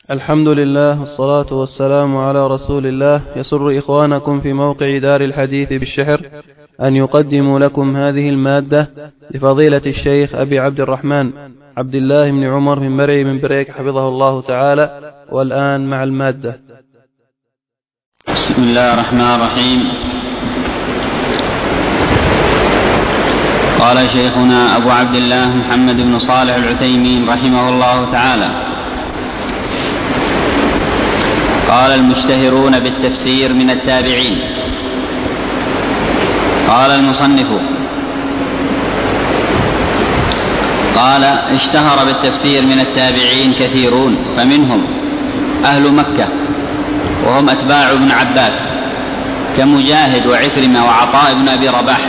الحمد لله والصلاة والسلام على رسول الله. يسر إخوانكم في موقع دار الحديث بالشحر أن يقدموا لكم هذه المادة لفضيلة الشيخ أبي عبد الرحمن عبد الله بن عمر بن مرعي من بريك حفظه الله تعالى. والآن مع المادة. بسم الله الرحمن الرحيم. قال شيخنا أبو عبد الله محمد بن صالح العثيمين رحمه الله تعالى: قال المشتهرون بالتفسير من التابعين. قال المصنف: قال اشتهر بالتفسير من التابعين كثيرون، فمنهم أهل مكة وهم أتباع ابن عباس كمجاهد وعكرمة وعطاء بن أبي رباح،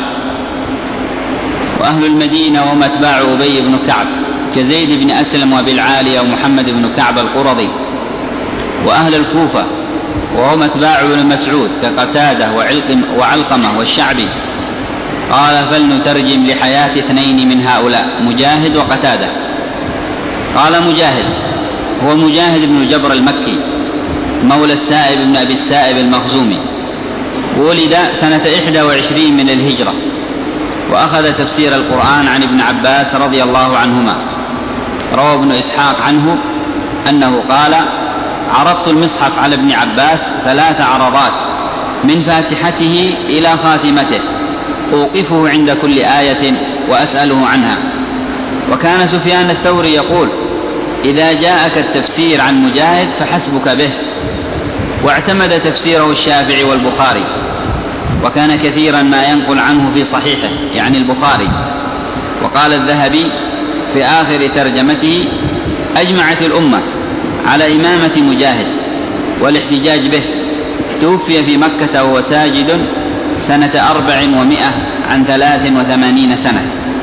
وأهل المدينة وهم أتباع أبي بن كعب كزيد بن أسلم وأبي العالية ومحمد بن كعب القرظي، وأهل الكوفة وهم أتباع ابن مسعود كقتادة وعلقمة والشعبي. قال: فلنترجم لحياة اثنين من هؤلاء، مجاهد وقتادة. قال: مجاهد هو مجاهد بن جبر المكي مولى السائب بن أبي السائب المخزومي، ولد سنة 21 من الهجرة، وأخذ تفسير القرآن عن ابن عباس رضي الله عنهما. روى ابن إسحاق عنه أنه قال: عرضت المصحف على ابن عباس 3 عرضات من فاتحته إلى خاتمته، أوقفه عند كل آية وأسأله عنها. وكان سفيان الثوري يقول: إذا جاءك التفسير عن مجاهد فحسبك به. واعتمد تفسيره الشافعي والبخاري، وكان كثيرا ما ينقل عنه في صحيحه يعني البخاري. وقال الذهبي في آخر ترجمته: أجمعت الأمة على إمامة مجاهد والاحتجاج به، توفي في مكة وهو ساجد سنة 400 عن 83 سنة.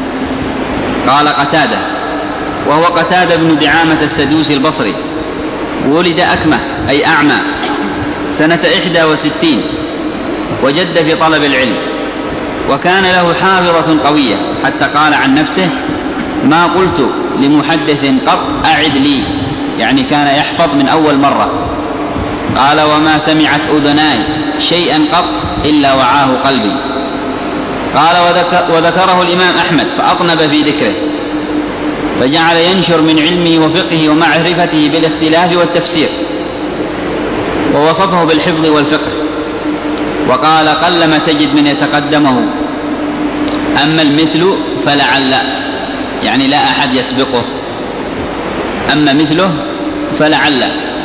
قال قتادة وهو قتادة بن دعامة السدوسي البصري، ولد أكمة أي أعمى سنة 61، وجد في طلب العلم، وكان له حافظة قوية حتى قال عن نفسه: ما قلت لمحدث قط أعد لي، يعني كان يحفظ من أول مرة. قال: وما سمعت أذناي شيئا قط إلا وعاه قلبي. قال: وذكره الإمام أحمد فأطنب في ذكره، فجعل ينشر من علمه وفقه ومعرفته بالاختلاف والتفسير، ووصفه بالحفظ والفقه. وقال: قلما تجد من يتقدمه، أما المثل فلعل، يعني لا أحد يسبقه، أما مثله فلعل.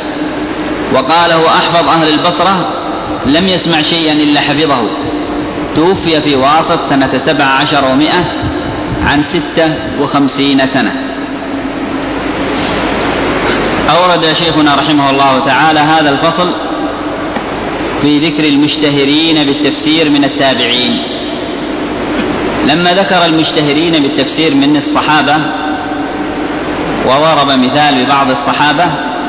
وقال: هو أحفظ أهل البصرة، لم يسمع شيئا إلا حفظه، توفي في واسط سنة 17 و100 عن 56 سنة. أورد شيخنا رحمه الله تعالى هذا الفصل في ذكر المشتهرين بالتفسير من التابعين. لما ذكر المشتهرين بالتفسير من الصحابة وضرب مثال ببعض الصحابة،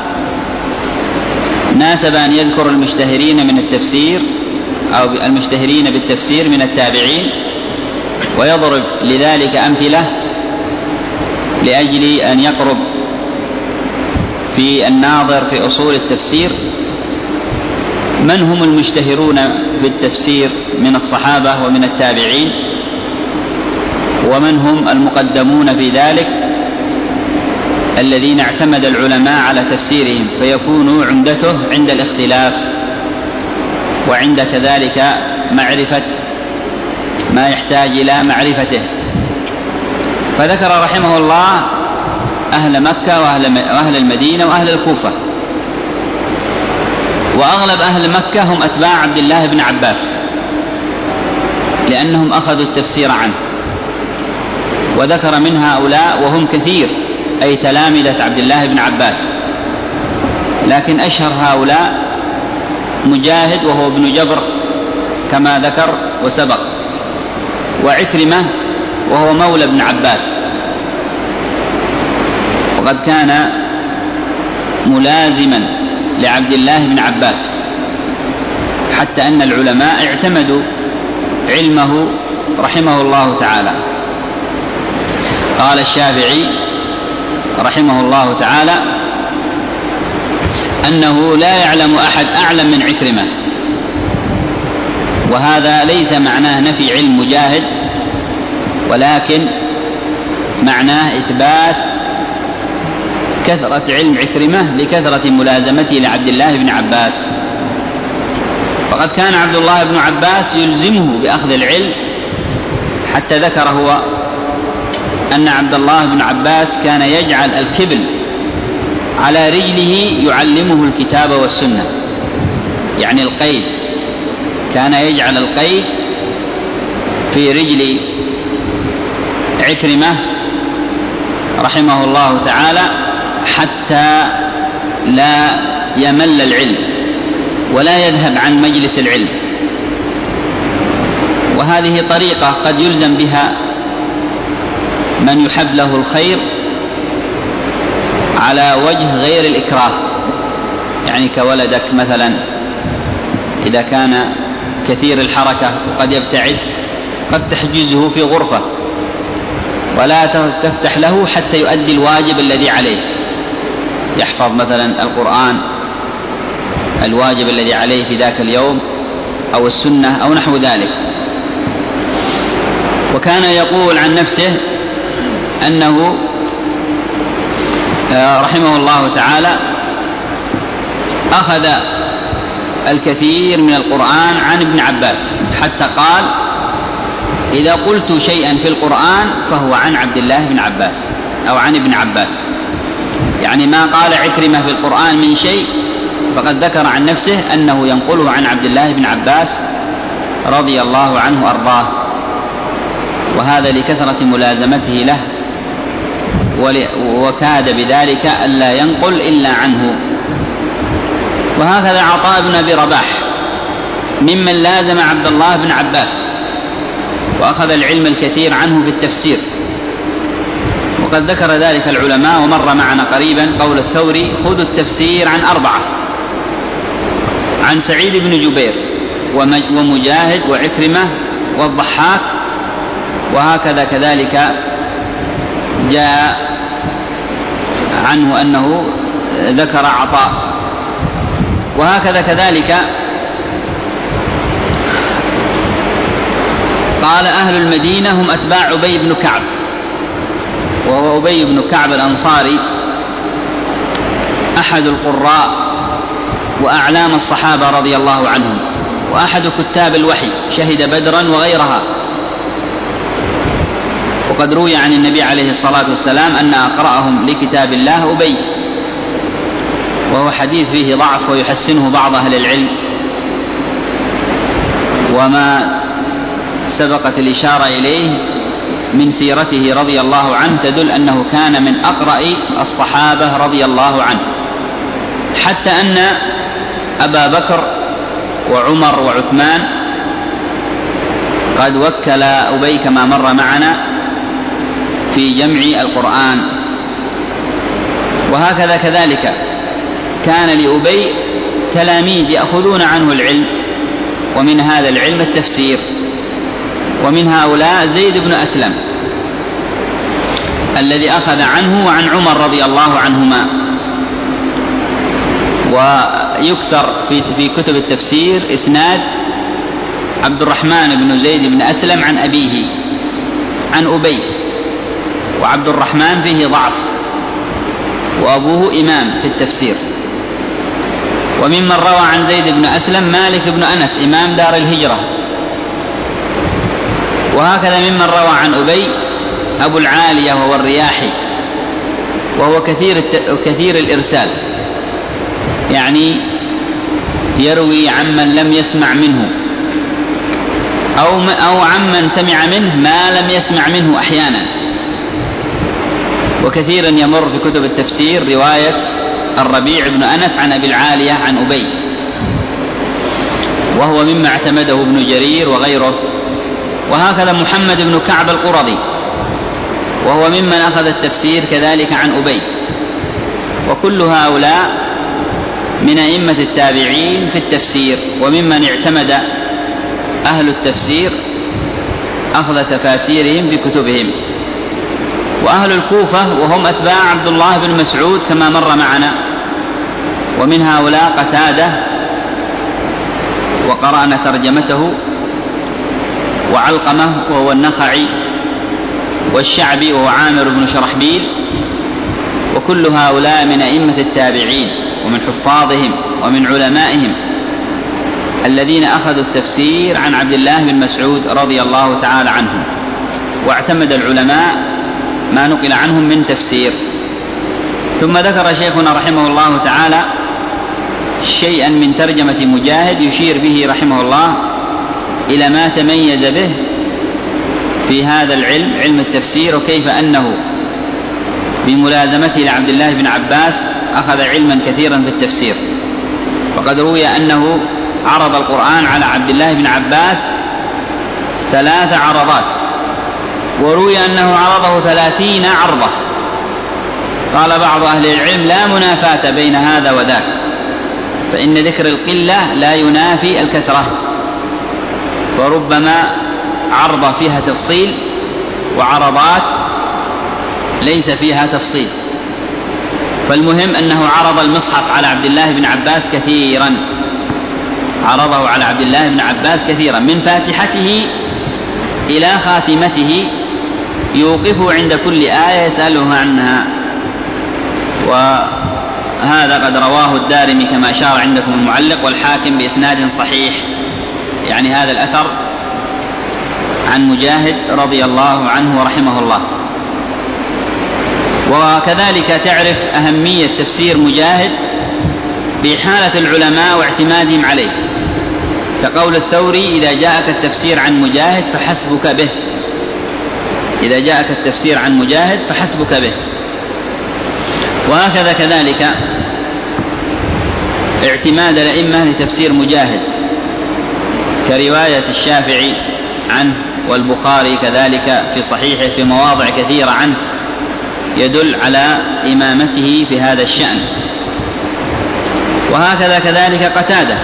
ناسب أن يذكر المشتهرين من التفسير أو المشتهرين بالتفسير من التابعين، ويضرب لذلك أمثلة لأجل أن يقرب في الناظر في أصول التفسير من هم المشتهرون بالتفسير من الصحابة ومن التابعين، ومن هم المقدمون في ذلك الذين اعتمد العلماء على تفسيرهم، فيكون عمدته عند الاختلاف وعند كذلك معرفة ما يحتاج إلى معرفته. فذكر رحمه الله أهل مكة وأهل المدينة وأهل الكوفة، وأغلب أهل مكة هم أتباع عبد الله بن عباس لأنهم أخذوا التفسير عنه. وذكر من هؤلاء وهم كثير أي تلامذة عبد الله بن عباس، لكن أشهر هؤلاء مجاهد وهو ابن جبر كما ذكر وسبق، وعكرمة وهو مولى ابن عباس، وقد كان ملازما لعبد الله بن عباس، حتى أن العلماء اعتمدوا علمه رحمه الله تعالى. قال الشافعي رحمه الله تعالى: أنه لا يعلم أحد أعلم من عكرمة، وهذا ليس معناه نفي علم مجاهد، ولكن معناه إثبات كثرة علم عكرمة لكثرة ملازمته لعبد الله بن عباس. فقد كان عبد الله بن عباس يلزمه بأخذ العلم، حتى ذكر هو أن عبد الله بن عباس كان يجعل الكبل على رجله يعلمه الكتاب والسنة، يعني القيد، كان يجعل القيد في رجل عكرمة رحمه الله تعالى حتى لا يمل العلم ولا يذهب عن مجلس العلم. وهذه طريقة قد يلزم بها من يحب له الخير على وجه غير الإكراه، يعني كولدك مثلا إذا كان كثير الحركة وقد يبتعد قد تحجزه في غرفة ولا تفتح له حتى يؤدي الواجب الذي عليه، يحفظ مثلا القرآن الواجب الذي عليه في ذاك اليوم أو السنة أو نحو ذلك. وكان يقول عن نفسه أنه رحمه الله تعالى أخذ الكثير من القرآن عن ابن عباس، حتى قال إذا قلت شيئا في القرآن فهو عن عبد الله بن عباس أو عن ابن عباس، يعني ما قال عكرمة في القرآن من شيء فقد ذكر عن نفسه أنه ينقله عن عبد الله بن عباس رضي الله عنه أرضاه، وهذا لكثرة ملازمته له، وكاد بذلك ألا ينقل إلا عنه. وهكذا عطاء بن أبي رباح ممن لازم عبد الله بن عباس وأخذ العلم الكثير عنه في التفسير، وقد ذكر ذلك العلماء ومر معنا قريبا قول الثوري: خذوا التفسير عن 4، عن سعيد بن جبير ومجاهد وعكرمة والضحاك. وهكذا كذلك جاء عنه أنه ذكر عطاء. وهكذا كذلك قال أهل المدينة هم أتباع أبي بن كعب، وهو أبي بن كعب الأنصاري أحد القراء وأعلام الصحابة رضي الله عنهم، وأحد كتاب الوحي، شهد بدرا وغيرها. وقد روي عن النبي عليه الصلاة والسلام أن أقرأهم لكتاب الله أبي، وهو حديث فيه ضعف ويحسنه بعض أهل العلم، وما سبقت الإشارة إليه من سيرته رضي الله عنه تدل أنه كان من أقرأ الصحابة رضي الله عنه، حتى أن أبا بكر وعمر وعثمان قد وكل أبي كما مر معنا في جمع القرآن. وهكذا كذلك كان لأبي تلاميذ يأخذون عنه العلم، ومن هذا العلم التفسير، ومن هؤلاء زيد بن أسلم الذي أخذ عنه وعن عمر رضي الله عنهما. ويكثر في كتب التفسير إسناد عبد الرحمن بن زيد بن أسلم عن أبيه عن أبي، وعبد الرحمن فيه ضعف، وأبوه إمام في التفسير. وممن روى عن زيد بن أسلم مالك بن أنس إمام دار الهجرة. وهكذا ممن روى عن أبي أبو العالية وهو الرياحي، وهو كثير الإرسال، يعني يروي عمن لم يسمع منه أو عمن سمع منه ما لم يسمع منه أحيانا. وكثيرا يمر في كتب التفسير رواية الربيع بن أنس عن أبي العالية عن أبي، وهو مما اعتمده ابن جرير وغيره. وهكذا محمد بن كعب القرظي، وهو ممن أخذ التفسير كذلك عن أبي. وكل هؤلاء من أئمة التابعين في التفسير، وممن اعتمد أهل التفسير أخذ تفاسيرهم بكتبهم. وأهل الكوفة وهم أتباع عبد الله بن مسعود كما مر معنا، ومن هؤلاء قتادة وقرأنا ترجمته، وعلقمة وهو النخعي، والشعبي وهو عامر بن شرحبيل، وكل هؤلاء من أئمة التابعين ومن حفاظهم ومن علمائهم الذين أخذوا التفسير عن عبد الله بن مسعود رضي الله تعالى عنه، واعتمد العلماء ما نقل عنهم من تفسير. ثم ذكر شيخنا رحمه الله تعالى شيئا من ترجمة مجاهد يشير به رحمه الله إلى ما تميز به في هذا العلم، علم التفسير، وكيف أنه بملازمته لعبد الله بن عباس أخذ علما كثيرا في التفسير. وقد روي أنه عرض القرآن على عبد الله بن عباس 3 عرضات، وروي أنه عرضه 30 عرضة. قال بعض أهل العلم لا منافاة بين هذا وذاك، فإن ذكر القلة لا ينافي الكثرة، وربما عرض فيها تفصيل وعرضات ليس فيها تفصيل. فالمهم أنه عرض المصحف على عبد الله بن عباس كثيرا، عرضه على عبد الله بن عباس كثيرا من فاتحته إلى خاتمته، يوقفه عند كل آية يسأله عنها. وهذا قد رواه الدارمي كما أشار عندكم المعلق، والحاكم بإسناد صحيح، يعني هذا الأثر عن مجاهد رضي الله عنه ورحمه الله. وكذلك تعرف أهمية تفسير مجاهد بحالة العلماء واعتمادهم عليه، كقول الثوري: إذا جاءك التفسير عن مجاهد فحسبك به، إذا جاءك التفسير عن مجاهد فحسبك به. وهكذا كذلك اعتماد الأئمة لتفسير مجاهد، كرواية الشافعي عنه، والبخاري كذلك في صحيحه في مواضع كثيرة عنه، يدل على إمامته في هذا الشأن. وهكذا كذلك قتادة،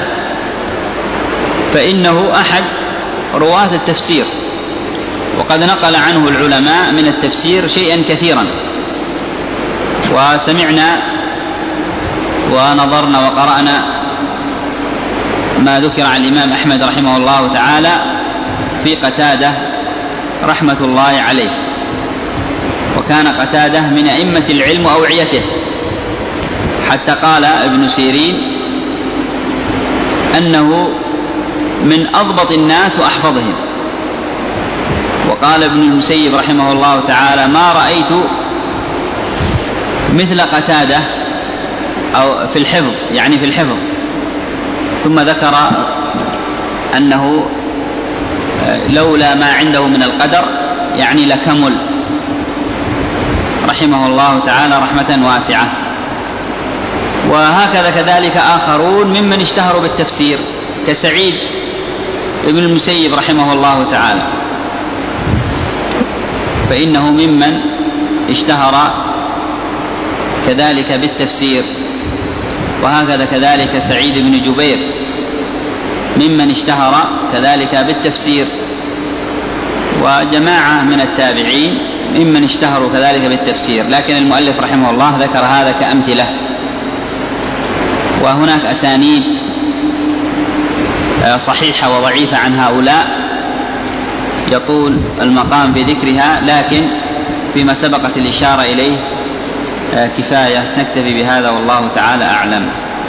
فإنه أحد رواة التفسير، وقد نقل عنه العلماء من التفسير شيئا كثيرا. وسمعنا ونظرنا وقرأنا ما ذكر عن الإمام أحمد رحمه الله تعالى في قتادة رحمة الله عليه. وكان قتادة من أئمة العلم وأوعيته، حتى قال ابن سيرين أنه من أضبط الناس وأحفظهم. وقال ابن المسيب رحمه الله تعالى: ما رأيت مثل قتادة، أو في الحفظ، يعني في الحفظ. ثم ذكر أنه لولا ما عنده من القدر يعني لكمل، رحمه الله تعالى رحمة واسعة. وهكذا كذلك آخرون ممن اشتهروا بالتفسير، كسعيد ابن المسيب رحمه الله تعالى، فإنه ممن اشتهر كذلك بالتفسير. وهكذا كذلك سعيد بن جبير ممن اشتهر كذلك بالتفسير، وجماعة من التابعين ممن اشتهروا كذلك بالتفسير. لكن المؤلف رحمه الله ذكر هذا كأمثلة، وهناك أسانيد صحيحة وضعيفة عن هؤلاء يطول المقام في ذكرها، لكن فيما سبقت الإشارة إليه كفاية. نكتفي بهذا والله تعالى أعلم.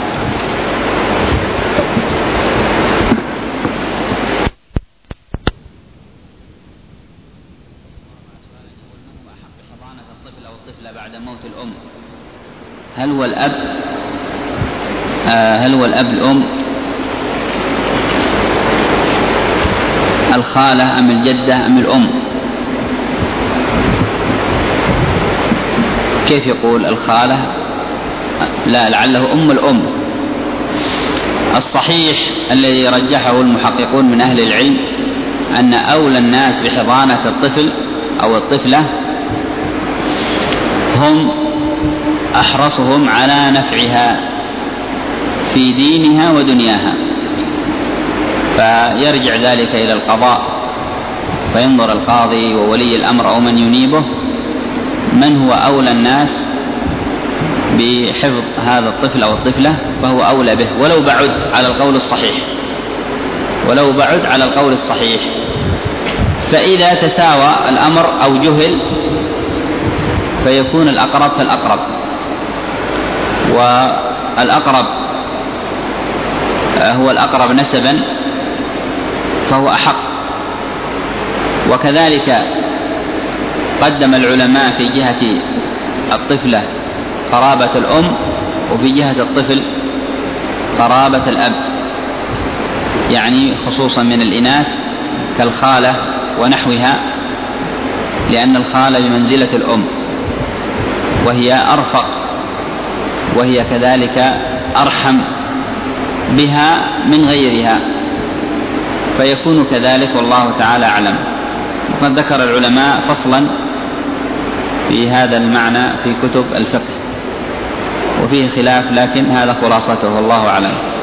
بعد موت الأم، هل هو الأب الأم، الخالة أم الجدة أم الأم؟ كيف يقول الخالة؟ لا، لعله أم الأم. الصحيح الذي رجحه المحققون من أهل العلم أن أولى الناس بحضانة الطفل أو الطفلة هم أحرصهم على نفعها في دينها ودنياها، فيرجع ذلك إلى القضاء، فينظر القاضي وولي الأمر أو من ينيبه من هو أولى الناس بحفظ هذا الطفل أو الطفلة فهو أولى به ولو بعد على القول الصحيح. فإذا تساوى الأمر أو جهل فيكون الأقرب فالأقرب، والأقرب هو الأقرب نسبا فهو أحق. وكذلك قدم العلماء في جهة الطفلة قرابة الأم، وفي جهة الطفل قرابة الأب، يعني خصوصا من الإناث كالخالة ونحوها، لأن الخالة بمنزلة الأم وهي أرفق وهي كذلك أرحم بها من غيرها، فيكون كذلك والله تعالى أعلم. وقد ذكر العلماء فصلا في هذا المعنى في كتب الفقه وفيه خلاف، لكن هذا خلاصته والله أعلم.